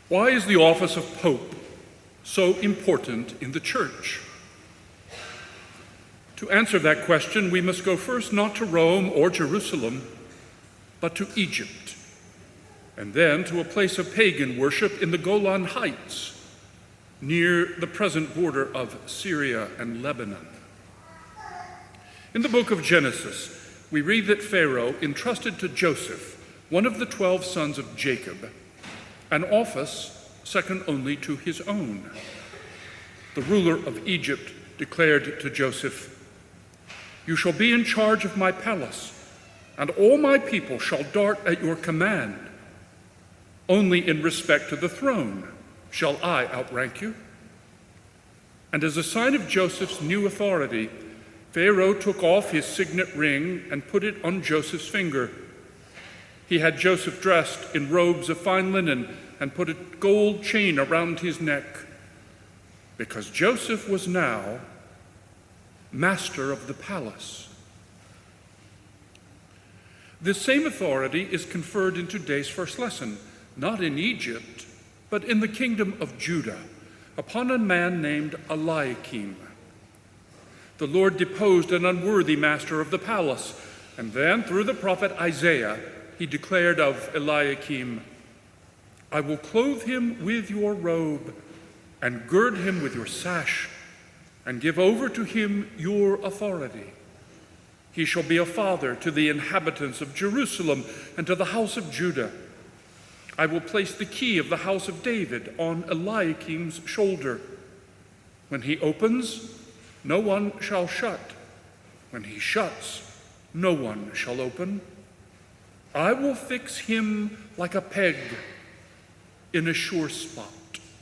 Why is the office of Pope so important in the Church? To answer that question, we must go first not to Rome or Jerusalem, but to Egypt, and then to a place of pagan worship in the Golan Heights, near the present border of Syria and Lebanon. In the book of Genesis, we read that Pharaoh entrusted to Joseph, one of the 12 sons of Jacob, an office second only to his own. The ruler of Egypt declared to Joseph, "You shall be in charge of my palace, and all my people shall dart at your command. Only in respect to the throne shall I outrank you." And as a sign of Joseph's new authority, Pharaoh took off his signet ring and put it on Joseph's finger. He had Joseph dressed in robes of fine linen and put a gold chain around his neck, because Joseph was now master of the palace. This same authority is conferred in today's first lesson, not in Egypt, but in the kingdom of Judah, upon a man named Eliakim. The Lord deposed an unworthy master of the palace, and then, through the prophet Isaiah, he declared of Eliakim, "I will clothe him with your robe and gird him with your sash and give over to him your authority. He shall be a father to the inhabitants of Jerusalem and to the house of Judah. I will place the key of the house of David on Eliakim's shoulder. When he opens, no one shall shut. When he shuts, no one shall open. I will fix him like a peg in a sure spot."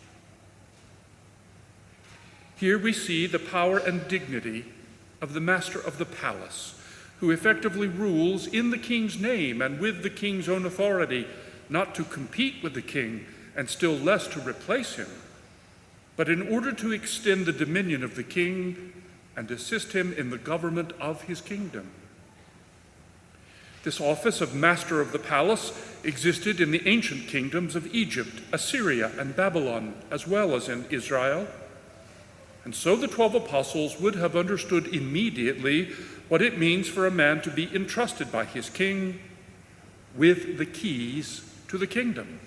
Here we see the power and dignity of the master of the palace, who effectively rules in the king's name and with the king's own authority, not to compete with the king and still less to replace him, but in order to extend the dominion of the king and assist him in the government of his kingdom. This office of master of the palace existed in the ancient kingdoms of Egypt, Assyria, and Babylon, as well as in Israel. And so the 12 apostles would have understood immediately what it means for a man to be entrusted by his king with the keys to the kingdom.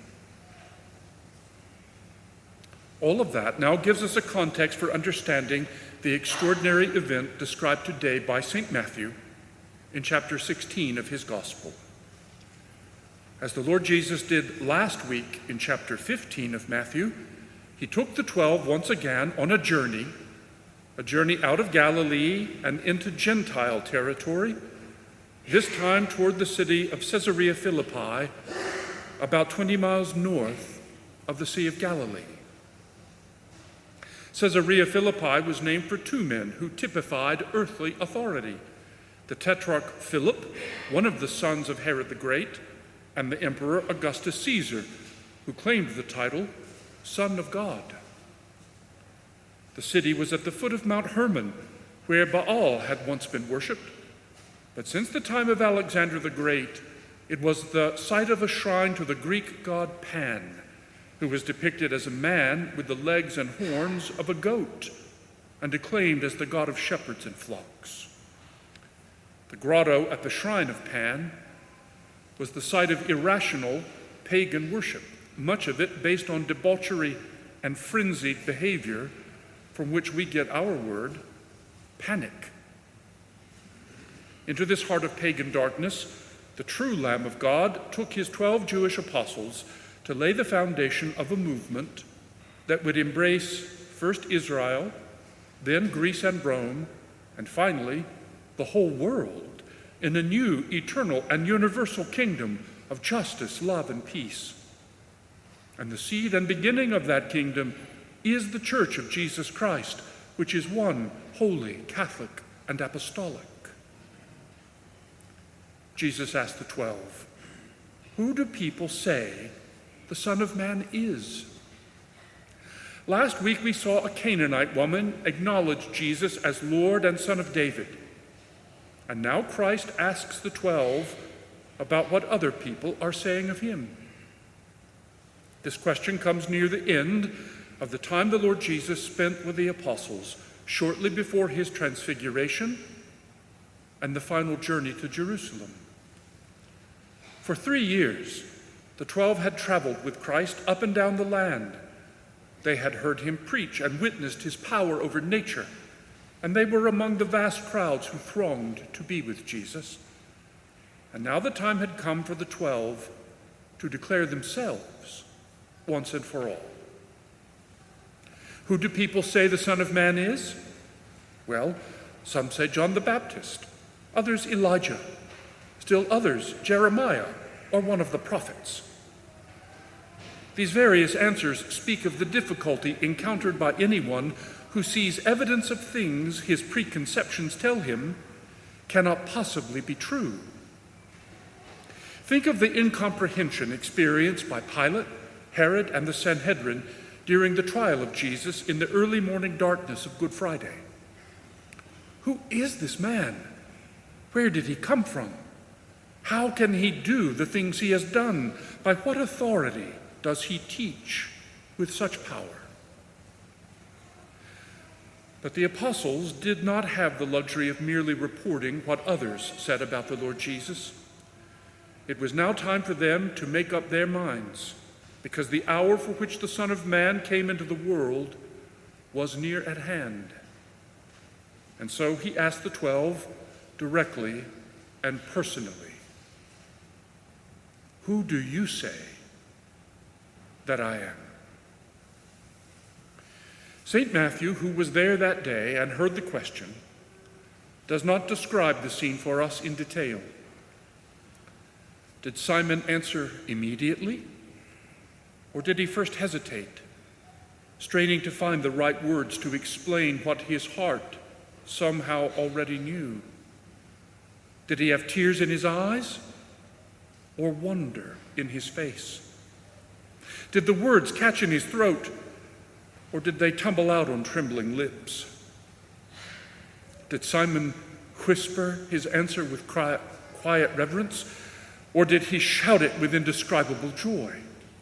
All of that now gives us a context for understanding the extraordinary event described today by St. Matthew in chapter 16 of his gospel. As the Lord Jesus did last week in chapter 15 of Matthew, he took the 12 once again on a journey out of Galilee and into Gentile territory, this time toward the city of Caesarea Philippi, about 20 miles north of the Sea of Galilee. Caesarea Philippi was named for two men who typified earthly authority: the tetrarch Philip, one of the sons of Herod the Great, and the Emperor Augustus Caesar, who claimed the title Son of God. The city was at the foot of Mount Hermon, where Baal had once been worshipped. But since the time of Alexander the Great, it was the site of a shrine to the Greek god Pan, who was depicted as a man with the legs and horns of a goat and acclaimed as the god of shepherds and flocks. The grotto at the shrine of Pan was the site of irrational pagan worship, much of it based on debauchery and frenzied behavior, from which we get our word, panic. Into this heart of pagan darkness, the true Lamb of God took his 12 Jewish apostles to lay the foundation of a movement that would embrace first Israel, then Greece and Rome, and finally the whole world in a new, eternal, and universal kingdom of justice, love, and peace. And the seed and beginning of that kingdom is the Church of Jesus Christ, which is one, holy, Catholic, and apostolic. Jesus asked the 12, "Who do people say the Son of Man is?" Last week we saw a Canaanite woman acknowledge Jesus as Lord and Son of David. And now Christ asks the 12 about what other people are saying of him. This question comes near the end of the time the Lord Jesus spent with the apostles shortly before his transfiguration and the final journey to Jerusalem. For 3 years, the 12 had traveled with Christ up and down the land. They had heard him preach and witnessed his power over nature, and they were among the vast crowds who thronged to be with Jesus. And now the time had come for the 12 to declare themselves once and for all. Who do people say the Son of Man is? Well, some say John the Baptist, others Elijah, still others Jeremiah or one of the prophets. These various answers speak of the difficulty encountered by anyone who sees evidence of things his preconceptions tell him cannot possibly be true. Think of the incomprehension experienced by Pilate, Herod, and the Sanhedrin during the trial of Jesus in the early morning darkness of Good Friday. Who is this man? Where did he come from? How can he do the things he has done? By what authority does he teach with such power? But the apostles did not have the luxury of merely reporting what others said about the Lord Jesus. It was now time for them to make up their minds, because the hour for which the Son of Man came into the world was near at hand. And so he asked the 12 directly and personally, "Who do you say that I am?" St. Matthew, who was there that day and heard the question, does not describe the scene for us in detail. Did Simon answer immediately? Or did he first hesitate, straining to find the right words to explain what his heart somehow already knew? Did he have tears in his eyes or wonder in his face? Did the words catch in his throat, or did they tumble out on trembling lips? Did Simon whisper his answer with quiet reverence, or did he shout it with indescribable joy?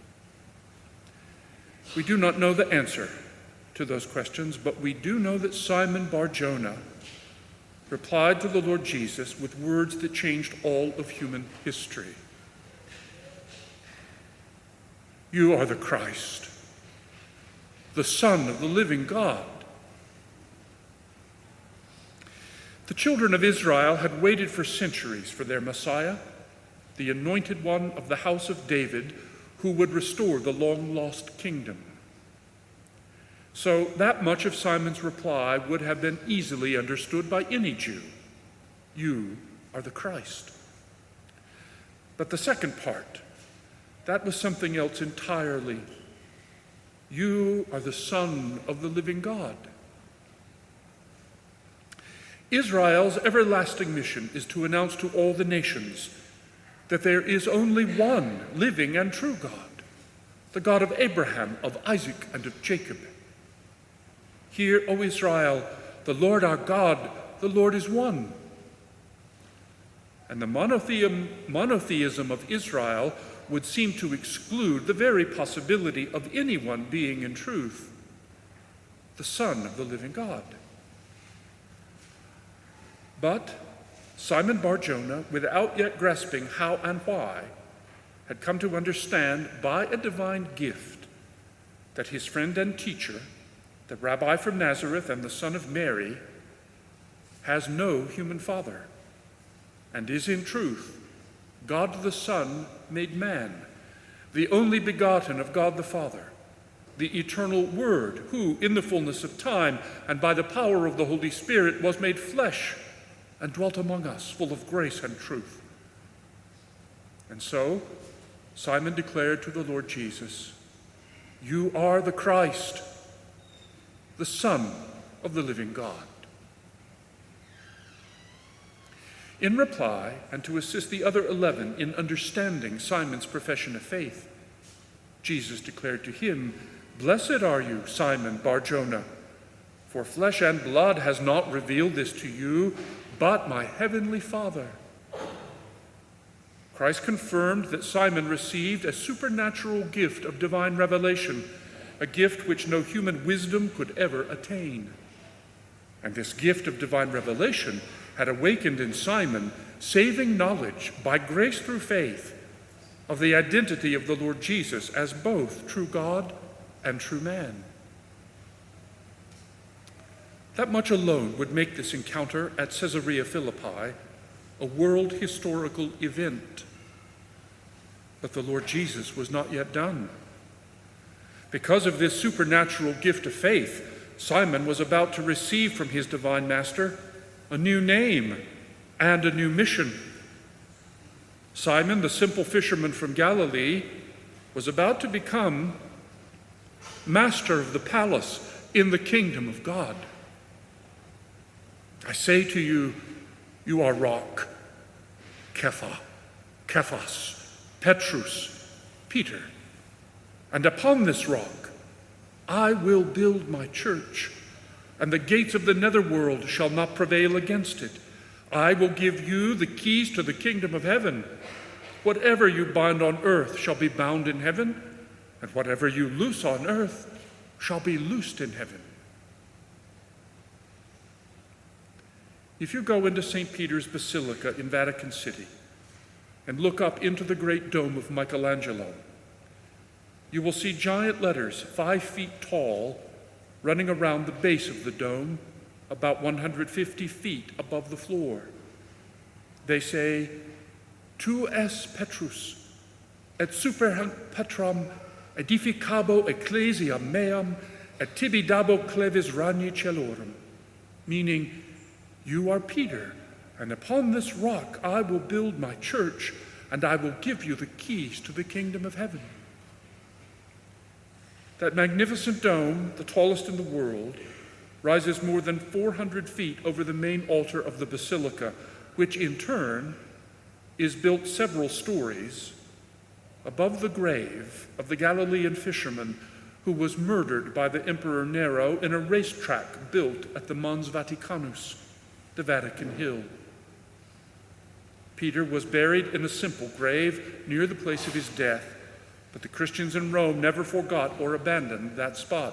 We do not know the answer to those questions, but we do know that Simon Bar-Jonah replied to the Lord Jesus with words that changed all of human history. "You are the Christ, the Son of the living God." The children of Israel had waited for centuries for their Messiah, the anointed one of the house of David, who would restore the long-lost kingdom. So that much of Simon's reply would have been easily understood by any Jew. You are the Christ. But the second part, that was something else entirely. You are the Son of the living God. Israel's everlasting mission is to announce to all the nations that there is only one living and true God, the God of Abraham, of Isaac, and of Jacob. Hear, O Israel, the Lord our God, the Lord is one. And the monotheism of Israel would seem to exclude the very possibility of anyone being in truth the Son of the living God. But Simon Bar-Jonah, without yet grasping how and why, had come to understand by a divine gift that his friend and teacher, the rabbi from Nazareth and the son of Mary, has no human father and is in truth God the Son made man, the only begotten of God the Father, the eternal Word, who in the fullness of time and by the power of the Holy Spirit was made flesh and dwelt among us, full of grace and truth. And so Simon declared to the Lord Jesus, "You are the Christ, the Son of the living God." In reply, and to assist the other 11 in understanding Simon's profession of faith, Jesus declared to him, "Blessed are you, Simon Bar-Jonah, for flesh and blood has not revealed this to you, but my heavenly Father. Christ confirmed that Simon received a supernatural gift of divine revelation, a gift which no human wisdom could ever attain. And this gift of divine revelation had awakened in Simon saving knowledge by grace through faith of the identity of the Lord Jesus as both true God and true man. That much alone would make this encounter at Caesarea Philippi a world historical event. But the Lord Jesus was not yet done. Because of this supernatural gift of faith, Simon was about to receive from his divine master a new name and a new mission. Simon, the simple fisherman from Galilee, was about to become master of the palace in the kingdom of God. I say to you, you are rock, Kephas, Petrus, Peter, and upon this rock I will build my church, and the gates of the netherworld shall not prevail against it. I will give you the keys to the kingdom of heaven. Whatever you bind on earth shall be bound in heaven, and whatever you loose on earth shall be loosed in heaven. If you go into St. Peter's Basilica in Vatican City and look up into the great dome of Michelangelo, you will see giant letters 5 feet tall running around the base of the dome, about 150 feet above the floor. They say, Tu es Petrus, et super Petram edificabo ecclesia meam, et tibi dabo clevis ragni celorum, meaning, you are Peter, and upon this rock I will build my church, and I will give you the keys to the kingdom of heaven. That magnificent dome, the tallest in the world, rises more than 400 feet over the main altar of the basilica, which in turn is built several stories above the grave of the Galilean fisherman who was murdered by the Emperor Nero in a racetrack built at the Mons Vaticanus, the Vatican Hill. Peter was buried in a simple grave near the place of his death, but the Christians in Rome never forgot or abandoned that spot.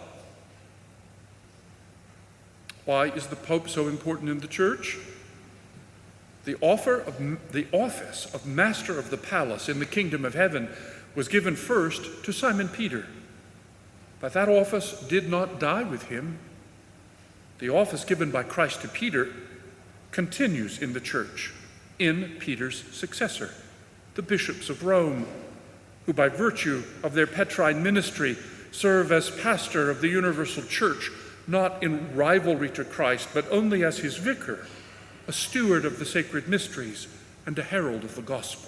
Why is the Pope so important in the Church? The office of Master of the Palace in the Kingdom of Heaven was given first to Simon Peter, but that office did not die with him. The office given by Christ to Peter continues in the Church, in Peter's successor, the bishops of Rome, who by virtue of their Petrine ministry serve as pastor of the universal church, not in rivalry to Christ, but only as his vicar, a steward of the sacred mysteries, and a herald of the gospel.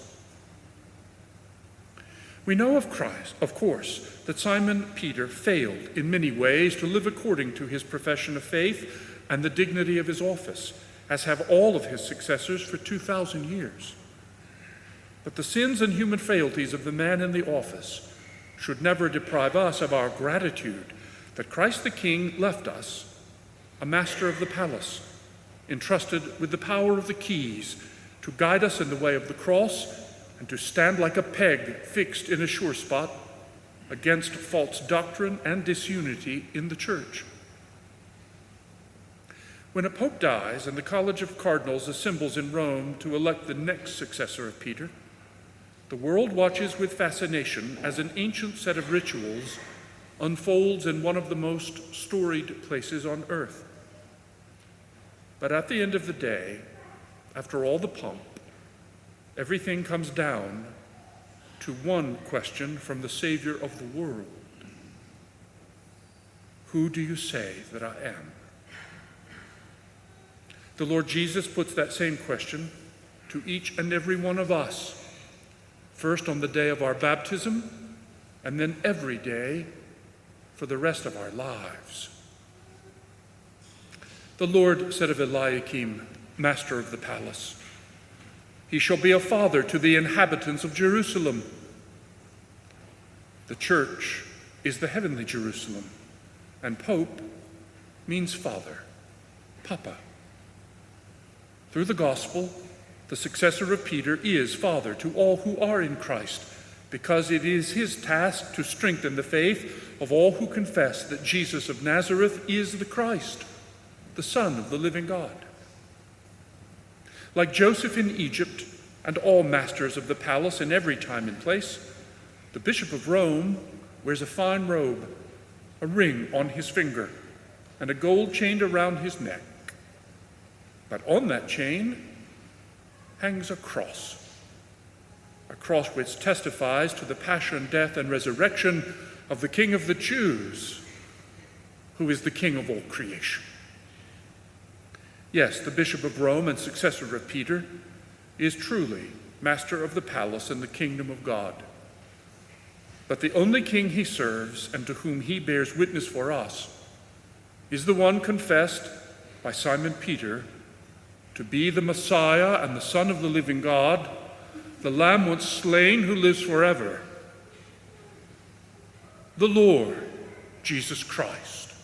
We know of Christ, of course, that Simon Peter failed in many ways to live according to his profession of faith and the dignity of his office, as have all of his successors for 2,000 years. But the sins and human frailties of the man in the office should never deprive us of our gratitude that Christ the King left us a master of the palace, entrusted with the power of the keys to guide us in the way of the cross and to stand like a peg fixed in a sure spot against false doctrine and disunity in the church. When a pope dies and the College of Cardinals assembles in Rome to elect the next successor of Peter, the world watches with fascination as an ancient set of rituals unfolds in one of the most storied places on earth. But at the end of the day, after all the pomp, everything comes down to one question from the Savior of the world. Who do you say that I am? The Lord Jesus puts that same question to each and every one of us, first on the day of our baptism, and then every day for the rest of our lives. The Lord said of Eliakim, master of the palace, "He shall be a father to the inhabitants of Jerusalem." The church is the heavenly Jerusalem, and Pope means father, Papa. Through the gospel, The successor of Peter is father to all who are in Christ, because it is his task to strengthen the faith of all who confess that Jesus of Nazareth is the Christ, the Son of the living God. Like Joseph in Egypt and all masters of the palace in every time and place, the Bishop of Rome wears a fine robe, a ring on his finger, and a gold chain around his neck. But on that chain hangs a cross which testifies to the passion, death, and resurrection of the King of the Jews, who is the King of all creation. Yes, the Bishop of Rome and successor of Peter is truly master of the palace and the kingdom of God. But the only king he serves and to whom he bears witness for us is the one confessed by Simon Peter to be the Messiah and the Son of the living God, the Lamb once slain who lives forever, the Lord Jesus Christ.